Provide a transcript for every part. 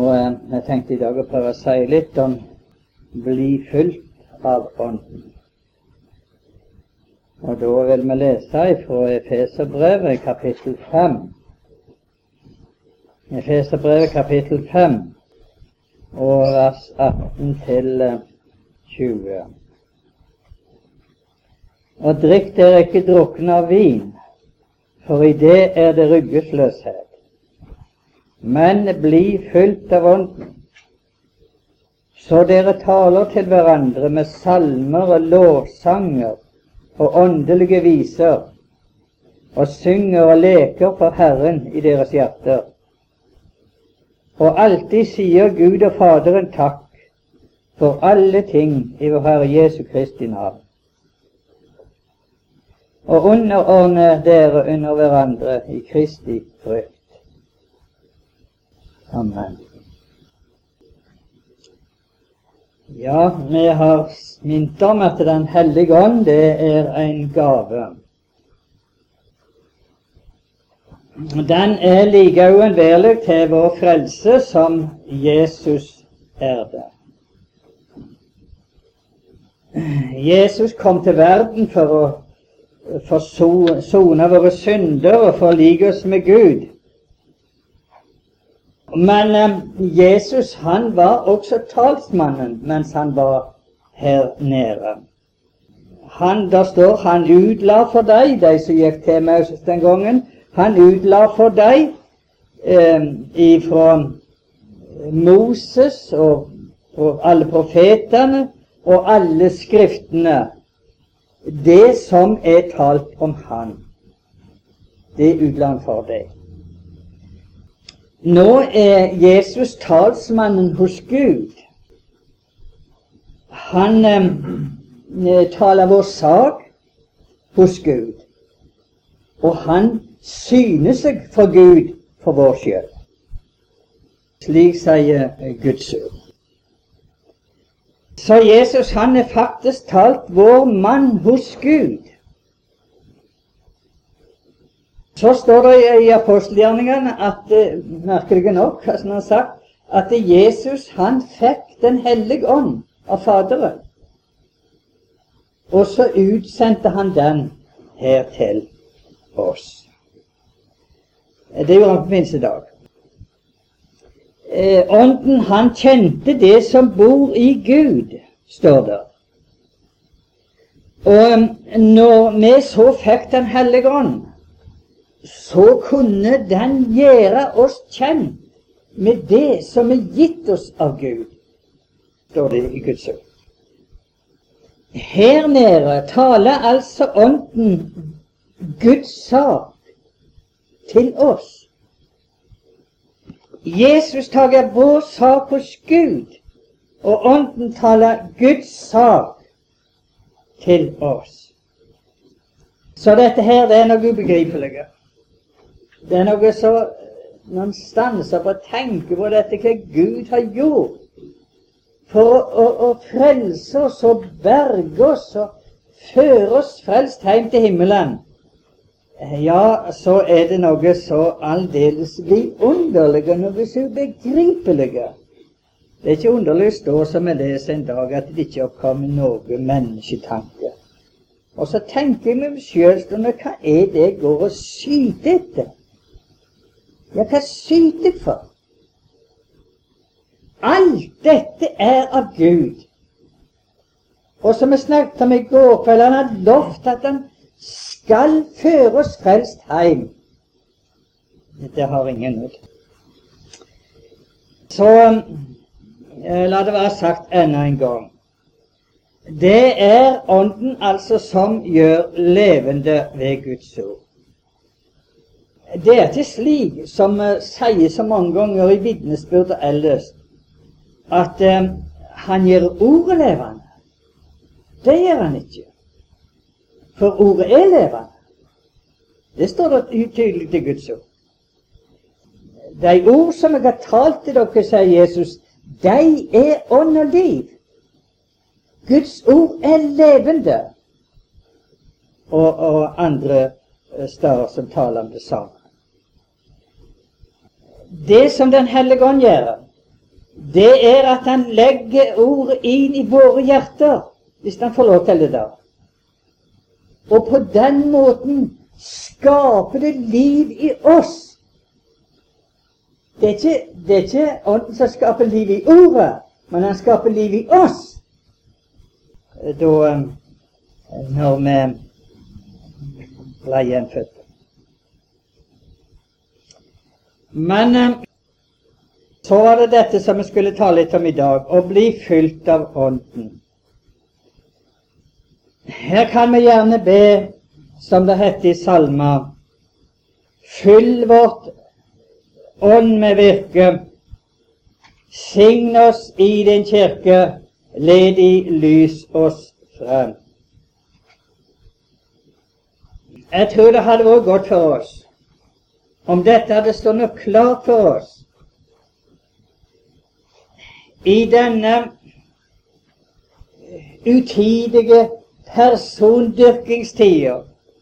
Og jeg tenkte i dag å prøve å si litt om bli fylt av Ånden. Og da vil vi lese fra Efeserbrevet kapittel 5. Efeserbrevet kapittel 5 og vers 18 til 20. Og drikk dere ikke drukne av vin, for i det det ryggesløshet. Men bli fylt av Ånden, så dere taler til hverandre med salmer og lovsanger og åndelige viser, og synger og leker for Herren i deres hjerter. Og alltid sier Gud og Faderen takk for alle ting i vår Herre Jesu Kristi navn. Og underordne dere under hverandre i Kristi frykt. Amen. Ja, vi har minnet om at Den hellige ånd, det en gave. Den like uunnværlig til vår frelse som Jesus det. Jesus kom til verden for å forsone våre synder og forlige oss med Gud. Men Jesus, han var også talsmannen mens han var her nede. Der står, han utla for deg, de som gikk til Moses den gangen, han utla for deg ifra Moses og alle profetene og alle skriftene, det som talt om han. Det utla han for deg. Nå Jesus talsmannen hos Gud. Han taler vår sak hos Gud, og han synes seg for Gud for vår skyld. Slik sier Guds ord. Så Jesus, han faktisk talt vår mann hos Gud. Så står det i apostelgjerningene at, merkelig nok, som han har sagt, at Jesus, han fikk den hellige ånd av Faderen. Og så utsendte han den her til oss. Det gjorde han på pinsedag. Ånden, han kjente det som bor i Gud, står det. Og når vi så fikk den hellige ånd, så kunne den gjøre oss kjent med det som gitt oss av Gud, står det i Guds ord. Her nede taler altså Ånden Guds sak til oss. Jesus tager vår sak hos Gud, og Ånden taler Guds sak til oss. Så dette her, det noe ubegripelige. Det noe så, når man stanser på å tenke på dette, hva Gud har gjort for å frelse oss og berge oss og føre oss frelst hjem til himmelen. Ja, så det noe så aldeles vidunderlige, noe så ubegripelige. Det ikke underlig å stå som jeg leser en dag at det ikke oppkommer noe mennesketanke. Og så tenker jeg med meg selv, hva det jeg går og syter etter? Ja, hva syter jeg for? Alt dette av Gud. Og som jeg snakket om i går kveld, han har lovt at han skal føre oss frelst hjem. Dette har ingen nød. Så la det være sagt enda en gang. Det Ånden altså som gjør levende ved Guds ord. Det ikke slik som sier så mange ganger i vitnesbyrd og ellers, at han gjør ordet levende. Det gjør han ikke. For ordet levende. Det står det tydelig til Guds ord. De ord som jeg har talt til dere, sier Jesus, de ånd og liv. Guds ord levende. Og andre steder som taler om det samme. Det som Den hellige ånd gjør, det er at han legger ordet inn i våre hjerter, hvis han får lov til det da. Og på den måten skaper det liv i oss. Det er ikke ånden som skaper liv i ordet, men han skaper liv i oss. Når vi ble gjenfødt. Men så var det dette som vi skulle ta litt om i dag, å bli fylt av ånden. Her kan vi gjerne be, som det heter i salma, fyll vårt ånd med virke, sign oss i din kirke, led i lys oss frem. Jeg tror det hadde vært godt for oss om dette hadde stått noe klart for oss i denne utidige persondyrkingstider,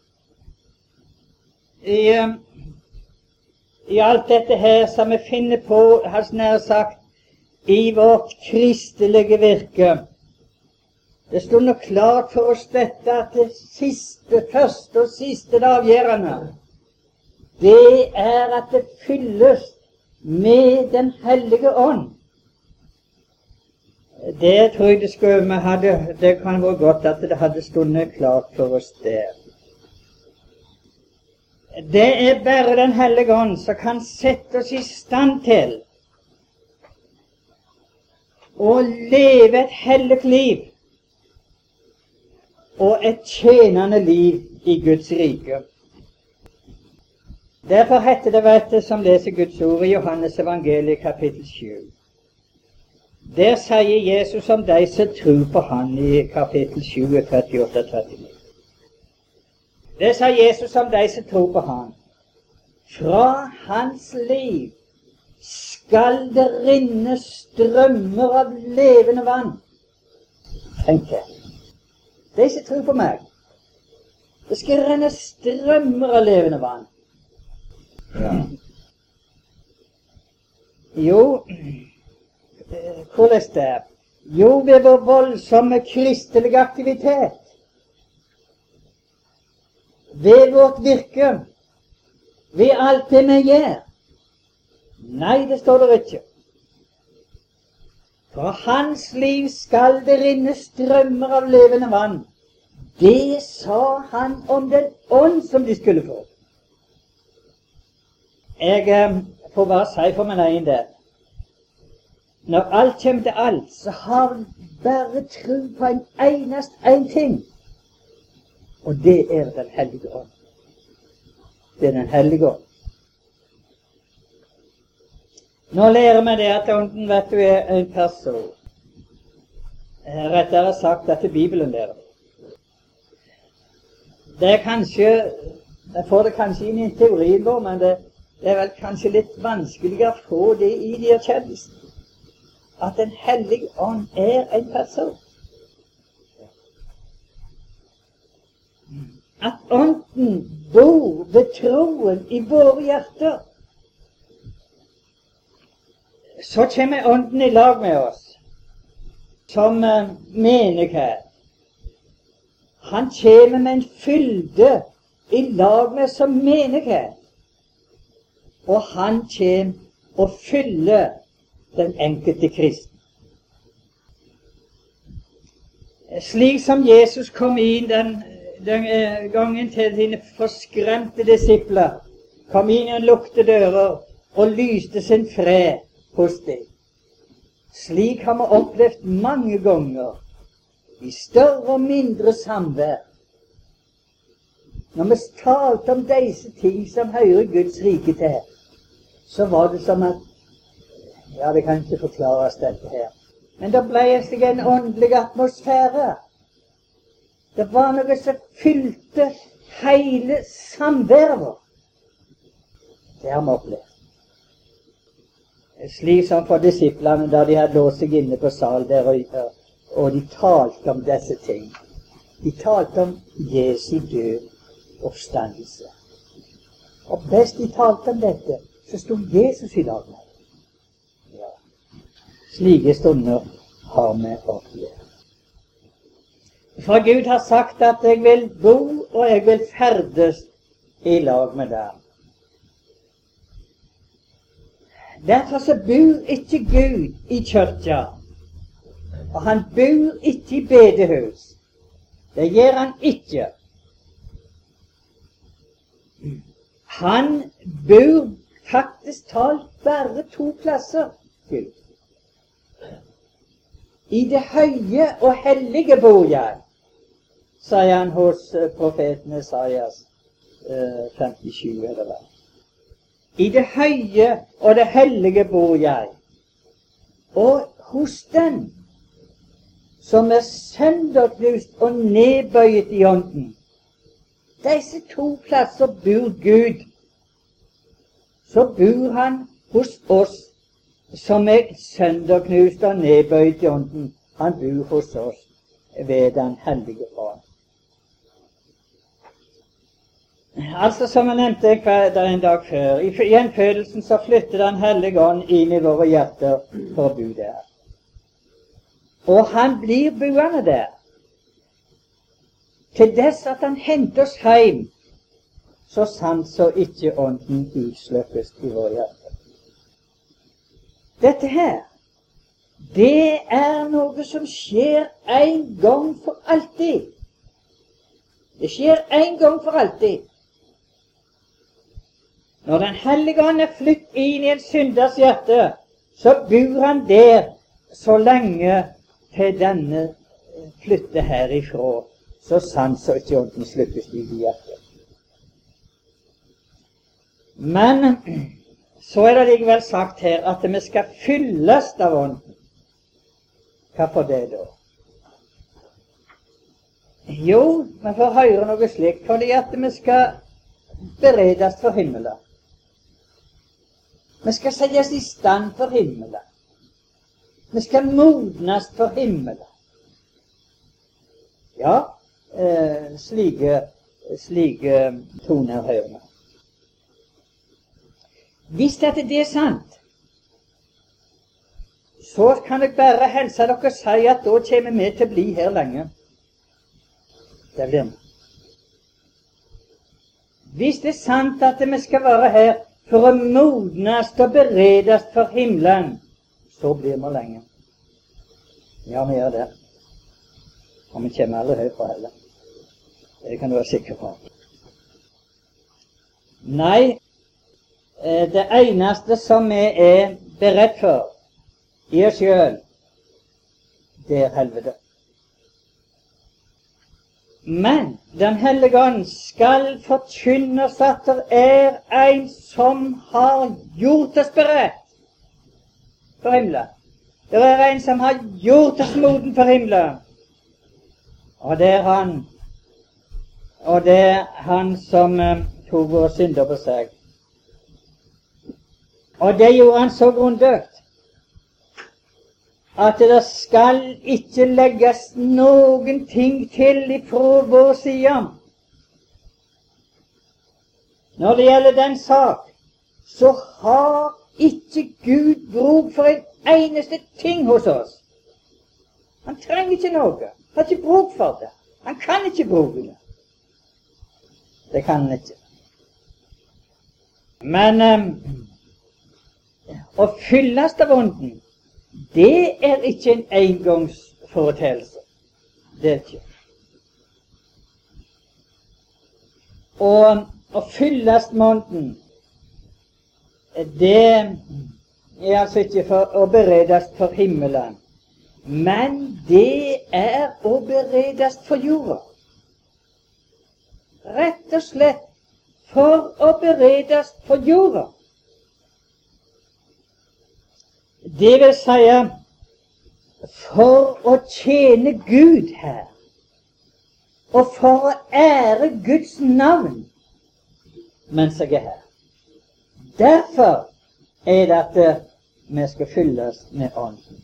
i alt dette her som vi finner på, har nær sagt, i vårt kristelige virke. Det stod noe klart for oss dette, at det første og siste det avgjørende, det er at det fylles med Den hellige ånd. Det tror jeg det kan være godt at det hadde stått klart for oss der. Det er bare Den hellige ånd som kan sette oss i stand til å leve et hellig liv og et tjenende liv i Guds rike. Derfor heter det, vet du, som leser Guds ord i Johannes evangeliet kapittel 7. Der sier Jesus om de som tror på han i kapittel 7, 38-39. Der sier Jesus om de som tror på han. Fra hans liv skal det rinne strømmer av levende vann. Tenk det. De som tror på meg, det skal renne strømmer av levende vann. Ja. Jo, hvordan det er? Jo, ved vår voldsomme kristelige aktivitet, ved vårt virke, ved alt det vi gjør. Nei, det står der ikke. Fra hans liv skal det rinne strømmer av levende vann. Det sa han om den ånd som de skulle få. Jeg får bare si for min egen del, når alt kommer til alt, så har vi bare tro på en ting, og det er Den hellige ånd. Det er Den hellige ånd. Nå lærer vi det at ånden, vet du, er en person. Rettere sagt at Bibelen lærer det. Det er kanskje, jeg får det kanskje inn i teorien vår, men det er vel kanskje litt vanskeligere å få det i de erkjennelsen. At Den hellige ånd er en person. At ånden bor ved troen i våre hjerter. Så kommer ånden i lag med oss som menighet. Han kommer med en fylde i lag med som menighet. Og han kommer og fyller den enkelte kristen. Slik som Jesus kom inn den gangen til sine forskremte disipler, kom inn og lukte dører og lyste sin fred hos dem. Slik har vi opplevd mange ganger, i større og mindre samvær. Når vi talte om disse ting som hører Guds rike til, så var det som at, ja, det kan ikke forklares dette her, men det ble en åndelig atmosfære. Det var noe som fylte hele samværet vårt. Det har vi opplevd. Slik som for disiplene da de hadde låst seg inne på sal der, og de talte om disse ting. De talte om Jesu død oppstandelse. Og best de talte om dette, så stod Jesus i lag med. Ja. slike stunder har vi opplevd. For Gud har sagt at jeg vil bo og jeg vil ferdes i lag med deg. Derfor så bor ikke Gud i kirka, og han bor ikke i bedehus. Det gjør han ikke. Han bor faktisk talt bare 2 plasser, Gud. I det høye og hellige bor jeg, sier han hos profeten Esaias 57, eller hva. I det høye og det hellige bor jeg, og hos den som er sønderknust og nedbøyet i ånden. Disse 2 plasser bor Gud. Så bor han hos oss som er sønderknust og nedbøyet i ånden. Han bor hos oss ved den hellige ånd. Altså, som jeg nevnte en dag før, i gjenfødelsen så flytter den hellige ånd inn i våre hjerter for å bo der. Og han blir boende der, til dess at han henter oss hjem, så sant så ikke ånden utslukkes i våre hjerter. Dette her, det er noe som skjer en gang for alltid. Det skjer en gang for alltid. Når den hellige ånd er flytt inn i en synders hjerte, så bor han der så lenge til denne flytter herifra, så sant så ikke ånden sluppes i hjertet. Men så er det likevel sagt her at vi skal fylles av ånden. Hva for det da? Jo, vi får høre noe slikt, fordi at vi skal beredes for himmelen. Vi skal settes i stand for himmelen. Vi skal modnes for himmelen. Ja, slike toner hører vi. Hvis dette er sant, så kan jeg bare helse dere og si at da kommer vi til å bli her lenge. Det blir vi. Hvis det er sant at vi skal være her for å modnes og beredes for himmelen, så blir vi lenge. Ja, vi gjør det. Og vi kommer aldri herfra heller. Det kan du være sikker på. Nei, det eneste som vi er beredt for i oss selv, det er helvete. Men den hellige ånd skal forkynne oss at det er en som har gjort oss beredt for himmelen. Det er en som har gjort oss moden for himmelen. Og det er han. Og det er han som tok våre synder på seg. Og det gjorde han så grundig at det skal ikke legges noen ting til ifra vår side. Når det gjelder den sak, så har ikke Gud bruk for en eneste ting hos oss. Han trenger ikke noe. Han har ikke bruk for det. Han kan ikke bruke det. Det kan han ikke. Men å fylles av ånden, det er ikke en engangsforeteelse. Det er ikke. Og å fylles med ånden, det er altså ikke for å beredes for himmelen, men det er å beredes for jorda. Rett og slett for å beredes for jorda. Det vil si for å tjene Gud her, og for å ære Guds navn mens jeg er her. Derfor er det at vi skal fylles med ånden.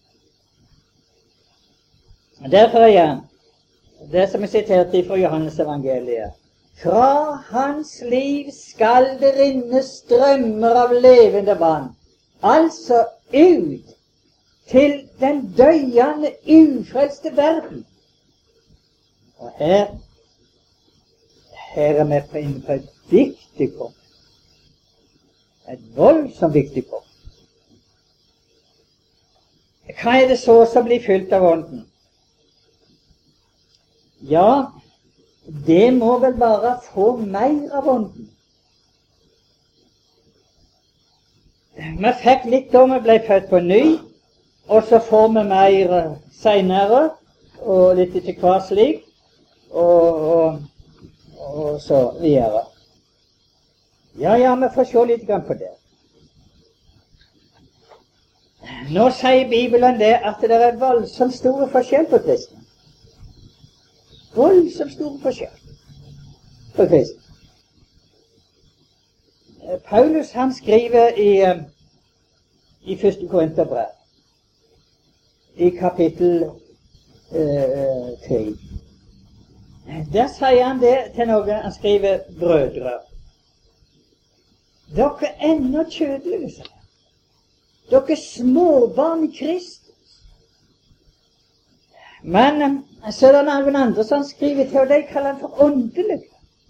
Derfor igjen, det som er sitert fra Johannes evangeliet: fra hans liv skal det rinne strømmer av levende vann, altså ut til den døyende, ufrelste verden. Og her er vi inne på et viktig punkt. Et voldsomt viktig punkt. Hva er det så som blir fylt av Ånden? Ja, det må vel bare få mer av Ånden. Vi fikk litt da vi ble født på ny, og så får vi mer senere, og litt etter hver slik, og så videre. Ja, vi får se litt grann på det. Nå sier Bibelen det at det er voldsomt store forskjell på kristne. Voldsomt store forskjell på kristne. Paulus han skriver i 1. Korinterbrev, i kapittel 3. Der sier han det til noen, han skriver brødre. Dere er ennå kjødelige, sier han. Dere er småbarn i Kristus. Men så er det noen andre som skriver til, og de kaller han for åndelige.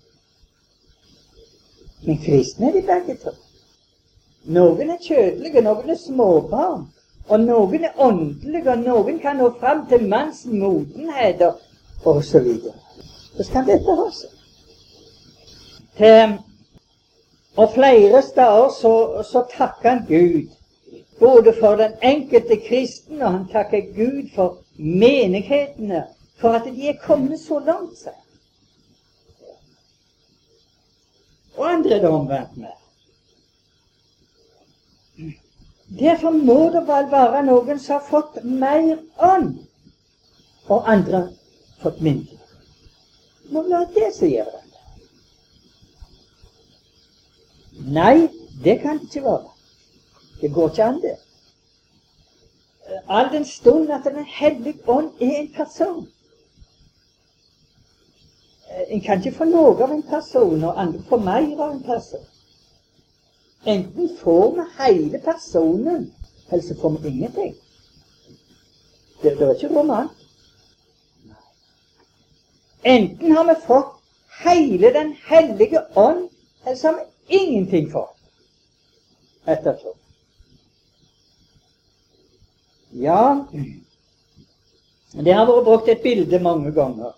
Men kristne er de begge to. Noen er kjødelige, noen er småbarn, og noen er åndelige, og noen kan nå fram til manns modenhet, og så videre. Hvordan kan dette ha seg? Og flere steder så takker han Gud, både for den enkelte kristen, og han takker Gud for menighetene, for at de er kommet så langt, seg. Og andre er det omvendt med. Derfor må det vel være noen som har fått mer ånd, og andre fått mindre. Må vel være det som gjør det. Nei, det kan det ikke være. Det går ikke an det. All den stund at Den hellige ånd er en person. En kan ikke få noe av en person, og andre får mer av en person. Enten får vi hele personen, eller så får vi ingenting. Det er ikke roman. Enten har vi fått hele Den hellige ånd, eller så har vi ingenting fått. Etterpå. Ja, det har vært brukt et bilde mange ganger.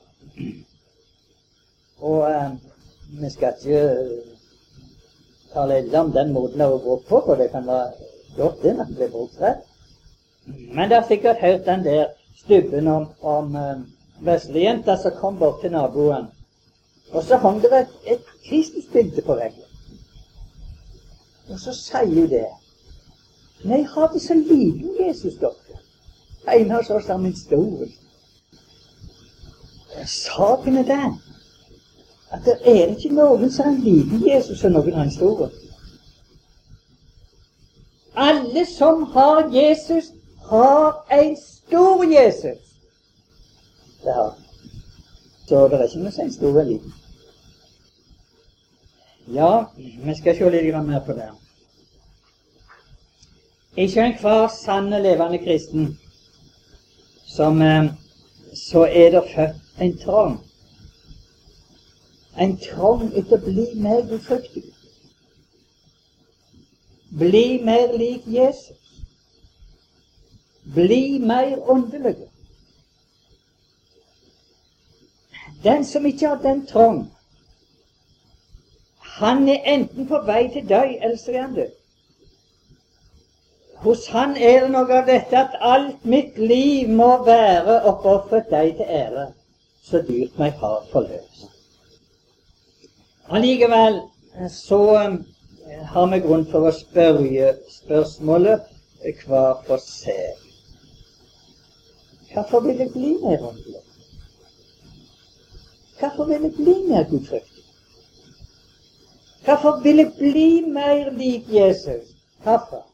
Og vi skal ikke tale ille om den måten det har vært brukt på, for det kan være godt det når det blir brukt rett. Men det har sikkert hørt den der stubben om veslejenta som kom bort til naboen. Og så hang det et Kristusbilde på veggen. Og så sier hun det. Nei, har det så liten Jesus, dere? En har så sammen stor. Saken er den at det er ikke noen som har en liten Jesus og noen har en stor. Alle som har Jesus, har en stor Jesus. Det har. Så det er ikke noe som en stor eller liten. Ja, vi skal se litt mer på det. Ikke enhver sanne levende kristen så er det født en trang. En trang etter å bli mer gudfryktig. Bli mer lik Jesus. Bli mer åndelig. Den som ikke har den trang, han er enten på vei til død, eller så er han død. Hos han er det noe av dette at alt mitt liv må være oppofret deg til ære, så dyrt meg har forløst. Allikevel så har vi grunn for å spørre spørsmålet hver for seg. Hvorfor vil jeg bli mer åndelig? Hvorfor vil jeg bli mer gudfryktig? Hvorfor vil jeg bli mer lik Jesus? Hvorfor?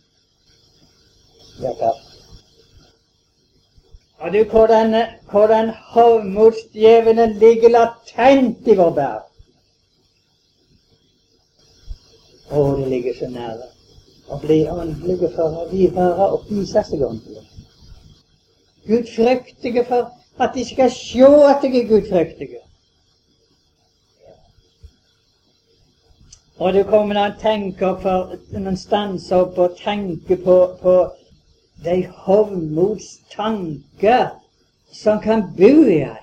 Ja, hvorfor? Og du, hvordan hovmodsdjevelen ligger latent i vår verden. Det ligger så nære å bli åndelige for å være og vise seg åndelige. gudfryktige for at de skal se at jeg er gudfryktige. Og du kommer når han tenker for noen stanser opp og tenker på de hovmods tanker som kan bo i deg.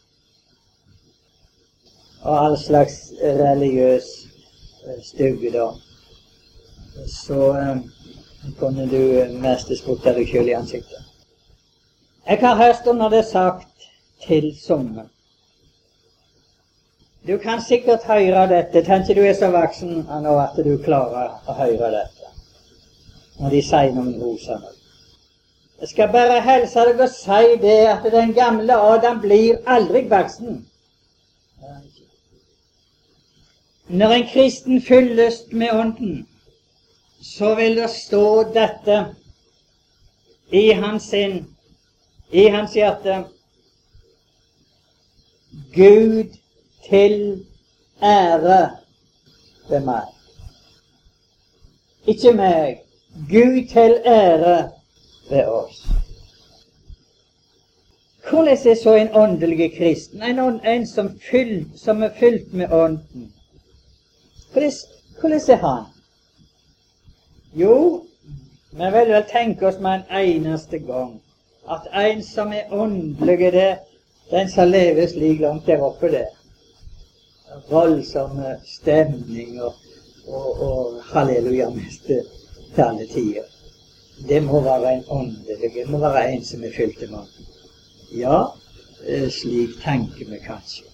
Og all slags religiøs styggedom. Så kunne du mest spotte deg selv i ansiktet. Jeg har hørt om når det er sagt til sommer. Du kan sikkert høre dette, tenker du er så voksen nå at du klarer å høre dette, når de sier noen roser. Jeg skal bare helse deg og si det at den gamle Adam blir aldri voksen. Når en kristen fylles med ånden, så vil det stå dette i hans sinn, i hans hjerte: Gud til ære ved meg. Ikke meg. Gud til ære ved oss. Hvordan er så en åndelig kristen? En som er fylt med ånden. Hvordan er han? Jo, vi vil vel tenke oss med en eneste gang at en som er åndelig, den som lever slik langt der oppe der. Voldsom stemning og halleluja mest til alle tider. Det må være en åndelig, det må være en som er fylt med ånden. Ja, slik tenker vi kanskje.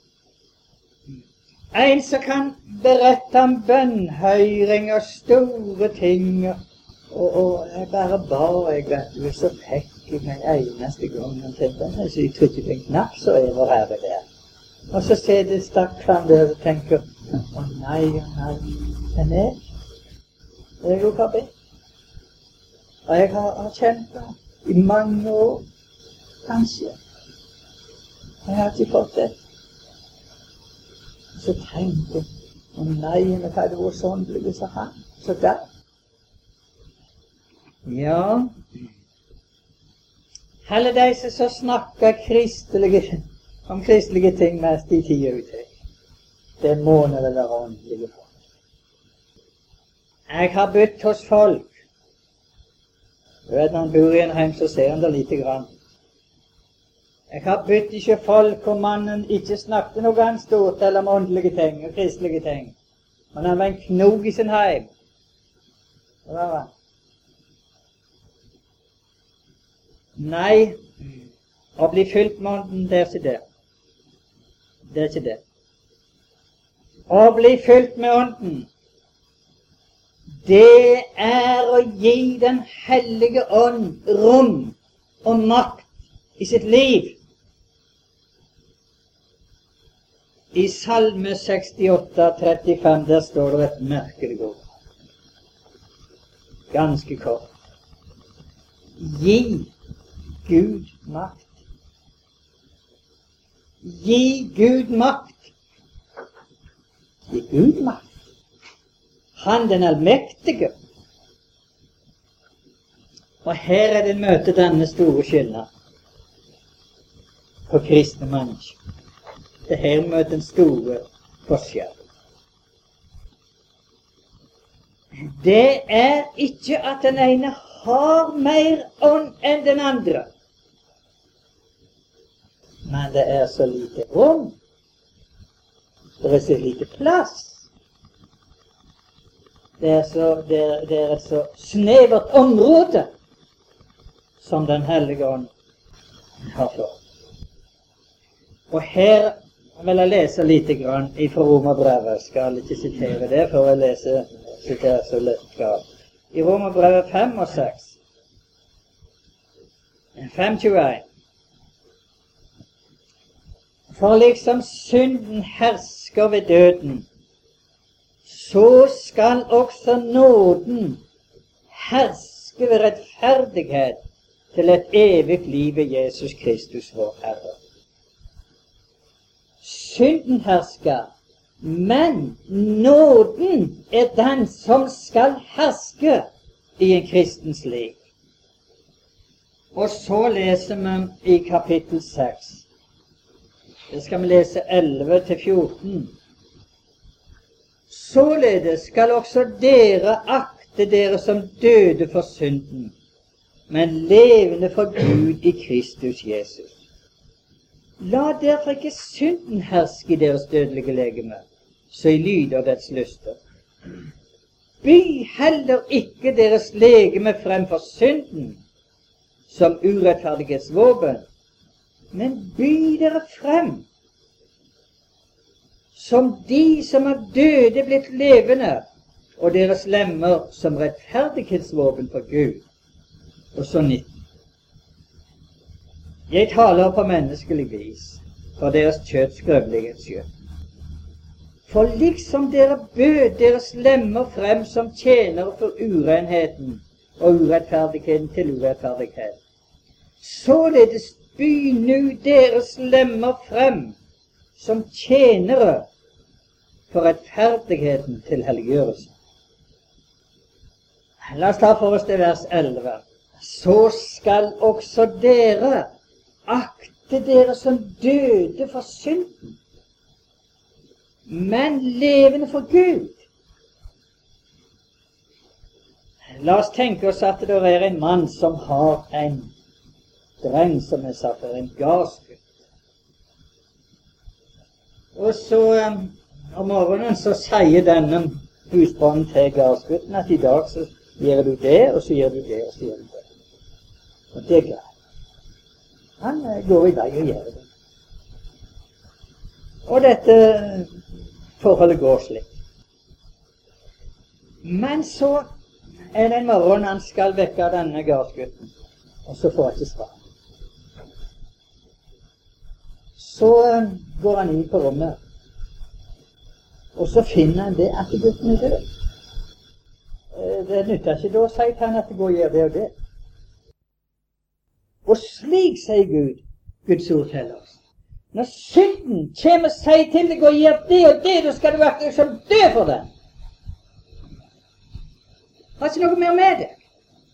En som kan berette om bønnhøring og store ting, og jeg bare ba, jeg vet du, så fikk jeg meg eneste gang og tenkte, så jeg trykket en knapp, så er vår Herre der. Og så ser det stakkaren der og tenker, å nei, den er jeg jo har bedt. Og jeg har kjent det i mange år, kanskje. Jeg har ikke fått det. Og så tenker jeg, å nei, men hva er det vår såndelige som han? Så der. Ja, alle disse som snakker om kristelige ting mest i tid og uttrykk, det må nå vel være åndelige folk. Jeg har bytt hos folk. Du vet, når han bor i en heim, så ser han det lite grann. Jeg har bytt ikke folk om mannen ikke snakket noe annet stort eller om åndelige ting og kristelige ting. Men han var en knog i sin heim. Det var han. Nei, å bli fylt med ånden, det er ikke det. Det er ikke det. Å bli fylt med ånden, det er å gi Den hellige ånd rom og makt i sitt liv. I Salme 68, 35, der står det et merkelig ord. Ganske kort. Gi Gud makt. Gi Gud makt. Gi Gud makt. Han den allmektige. Og her er det møte denne store skillnad på kristne mennesker. Det her møter den store forskjell. Det er ikke at den ene har mer ånd enn den andre. Men det er så lite rom. Det er så lite plass. Det er et så snevert område som Den hellige ånd har fått. Og her vil jeg lese lite grann fra Romerbrevet. Jeg skal ikke sitere det, for jeg siterer så lett galt. I Romerbrevet 5 og 6. 5:21. For liksom synden hersker ved døden, så skal også nåden herske ved rettferdighet til et evigt liv ved Jesus Kristus vår Herre. Synden hersker, men nåden er den som skal herske i en kristens liv. Og så leser vi i kapittel 6. Det skal vi lese 11-14. Således skal også dere akte dere som døde for synden, men levende for Gud i Kristus Jesus. La derfor ikke synden herske i deres dødelige legeme, så I lyder dets lyster. By heller ikke deres legeme frem for synden, som urettferdighetsvåpen, men by dere frem, som de som er døde blitt levende, og deres lemmer som rettferdighetsvåpen for Gud. Og så 19. Jeg taler på menneskelig vis, for deres kjøtts grøvlighets skyld. For liksom dere bød deres lemmer frem som tjenere for urenheten og urettferdigheten til urettferdighet, således by nu deres lemmer frem som tjenere for rettferdigheten til helliggjørelse. La oss ta for oss det vers 11. Så skal også dere akte dere som døde for synden, men levende for Gud. La oss tenke oss at det er en mann som har en dreng som er satt for en gardsgutt. Og så om morgenen så sier denne husbonden til gardsgutten at i dag så gjør du det, og så gjør du det, og så gjør du det. Og det er greit. Han går i vei og gjør det. Og dette forholdet går slik. Men så er det en morgen han skal vekke denne gardsgutten, og så får han ikke svar. Så går han inn på rommet, og så finner han det at gutten er død. Det nytter ikke da å si til han at det går og gjør det og det. Og slik, sier Gud, Guds ord til oss. Når synden kommer og sier til deg og gjør det og det, da skal du akte deg som død for det. Har ikke noe mer med deg.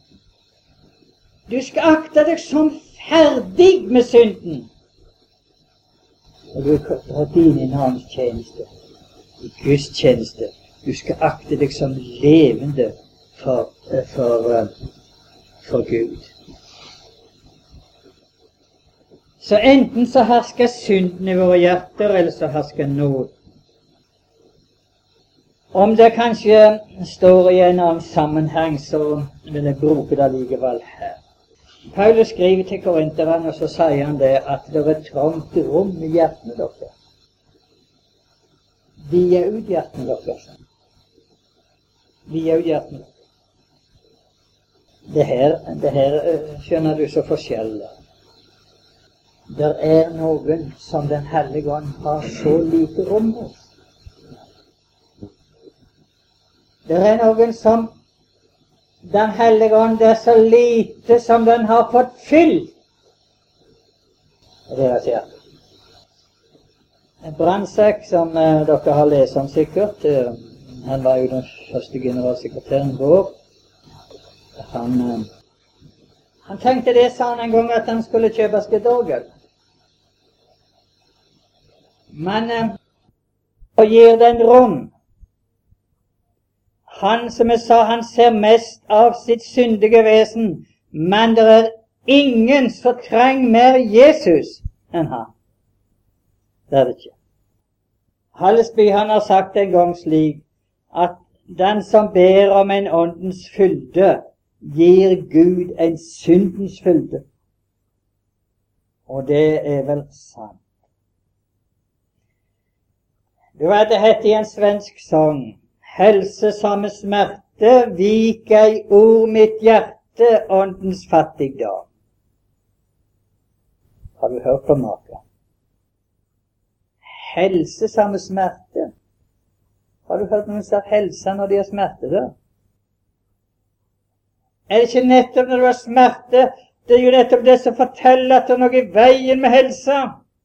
Du skal akte deg som ferdig med synden. Og du har din i navns tjeneste, i Guds tjeneste. Du skal akte deg som levende for Gud. Så enten så hersker synden i våre hjerter, eller så hersker nåd. Om det kanskje står i en annen sammenheng, så vil jeg bruke det likevel her. Paulus skriver til korinterne, og så sier han det at det er trangt rom i hjertene deres. Vi er ut hjertene deres. Vi er ut hjertene deres. Det her skjønner du så forskjellig. Det er noen som Den hellige ånd har så lite rom hos. Det er noen som Den hellige ånd er så lite som den har fått fylt. Det er det. En brannsekk som dere har lest om sikkert, han var jo den første generalsekretæren vår. Han tenkte det, sa han en gang, at han skulle kjøpe skedorgel. Men og gir den rom. Han, som jeg sa, han ser mest av sitt syndige vesen, men det er ingen som trenger mer Jesus enn han. Det er det ikke. Hallesby, han har sagt en gang slik, at den som ber om en åndens fylde, gir Gud en syndens fylde. Og det er vel sant. Du vet, det heter i en svensk sang, helse samme smerte, vik ei ord mitt hjerte, åndens fattigdom. Har du hørt om noe? Helse samme smerte. Har du hørt noen som har helse når de har smerte da? Er det ikke nettopp når du har smerte, det er jo nettopp det som forteller at det er noe i veien med helsa?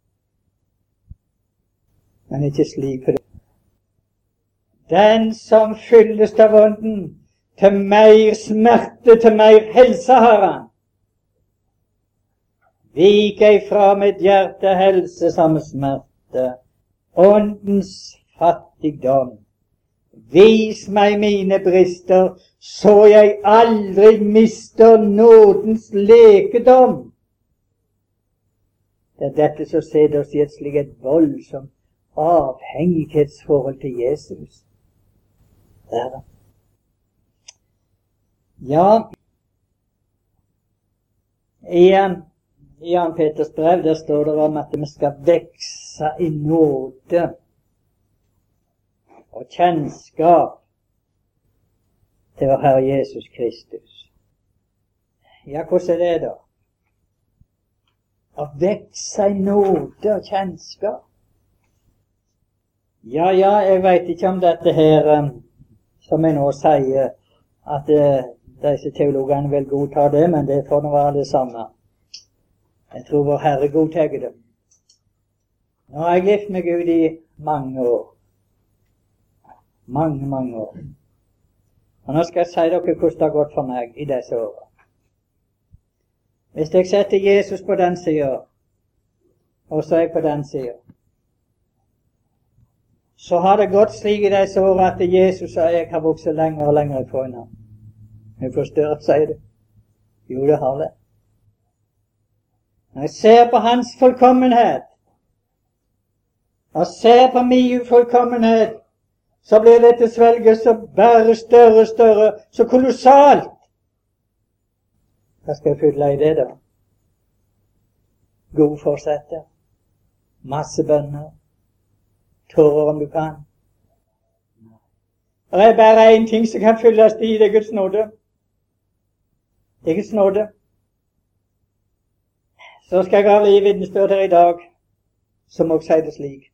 Men ikke slik for det. Den som fylles av ånden, til mer smerte, til mer helse har han. Vik ei fra mitt hjerte helsesamme smerte, åndens fattigdom. Vis meg mine brister, så jeg aldri mister nådens lekedom. Det er dette som setter oss i et slikt voldsomt avhengighetsforhold til Jesus. Det er det. Ja, i Jan Peters brev der står det om at vi skal vekse i nåde og kjennskap til vår Herre Jesus Kristus. Ja, hvordan er det da? Å vekse i nåde og kjennskap. Ja, jeg vet ikke om dette her, som jeg nå sier, at disse teologene vil godta det, men det får nå være det samme. Jeg tror vår Herre godtar det. Nå har jeg gift meg Gud i mange år. Mange år. Og nå skal jeg si dere hvordan det har gått for meg i disse årene. Hvis jeg setter Jesus på den siden, og så er jeg på den siden, så har det gått slik i disse årene at Jesus og jeg har vokset lenger og lenger ifra ham. Jeg forstår, sier du. Jo, det har det. Når jeg ser på hans fullkommenhet, og ser på min ufullkommenhet, så blir dette svelget så bare større og større, så kolossalt. Hva skal jeg fylle i det da? God forsetter, masse bønner, tårer om du kan. Det er bare en ting som kan fylles i, det er Guds nåde. Det er Guds nåde. Så skal jeg avgi vitnesbyrd her i dag, som også sier det slik.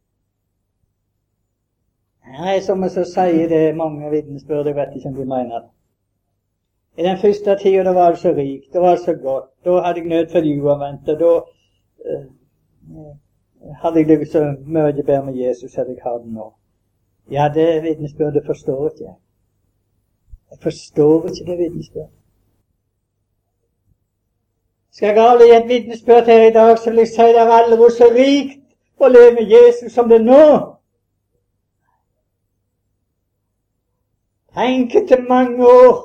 Nei, som jeg så sier det mange vitnesbyrd, jeg vet ikke om de mener det. I den første tiden da var det så rikt, det var så godt, da hadde jeg nød for de uanvendte, da hadde jeg lykkes så mye bedre med Jesus enn jeg har det nå. Ja, det vitnesbyrdet forstår ikke jeg. Jeg forstår ikke det vitnesbyrdet. Skal jeg avgi et vitnesbyrd her i dag, så vil jeg si det er aldri så rikt å leve med Jesus som det nå. Tenk etter mange år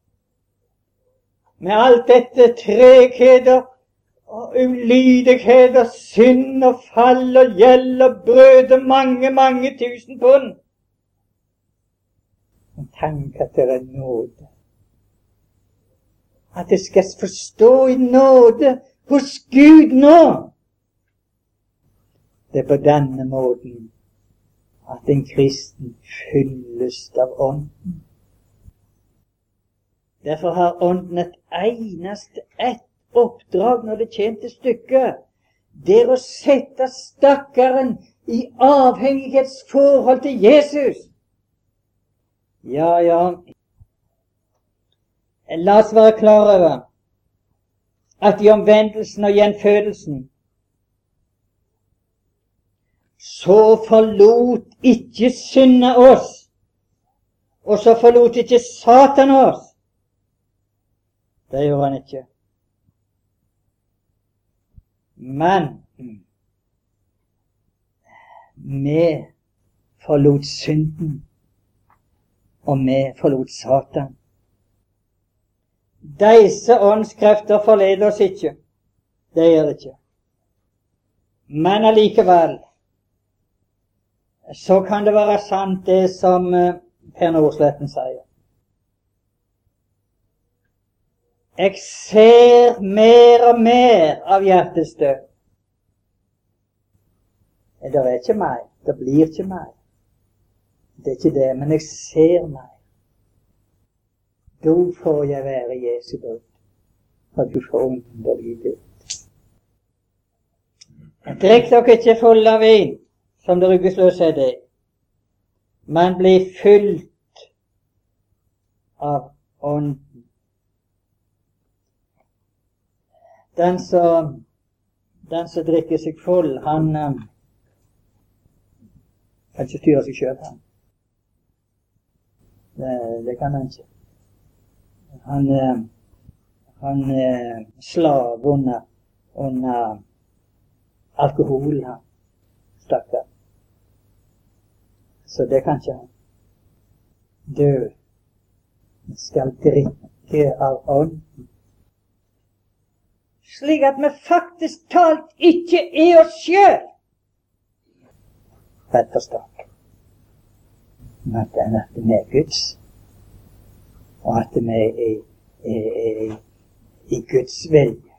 med alt dette tregheter og ulydigheter, synd og fall og gjeld og brød og mange tusen pund. Men tenk at det er nåde. At jeg skal forstå i nåde hos Gud nå. Det er på denne måten at en kristen fylles av ånden. Derfor har ånden et oppdrag når det kommer til stykket. Det er å sette stakkaren i avhengighetsforhold til Jesus. Ja. La oss være klar over at i omvendelsen og gjenfødelsen så forlot ikke synda oss, og så forlot ikke Satan oss. Det gjorde han ikke. Men vi forlot synden, og vi forlot Satan. Disse åndskrefter forleder oss ikke. Det gjør det ikke. Men allikevel så kan det være sant det som Per Nordsletten sier. Jeg ser mer og mer av hjertets død. Det er ikke meg. Det blir ikke meg. Det er ikke det, men jeg ser meg. Da får jeg være Jesu brud, for du får underlig Gud. Drikk dere ikke full av vin, som det ryggesløse er det, men bli fylt av ånden. Den som drikker seg full, han kan ikke styre seg selv. Det kan han ikke. Han er slave under alkohol, han. Stakkar. Så det kan ikke han. Du, vi skal drikke av ånden. Slik at vi faktisk talt ikke er oss sjøl. Rett forstått. Men at vi er Guds, og at vi er i Guds vilje.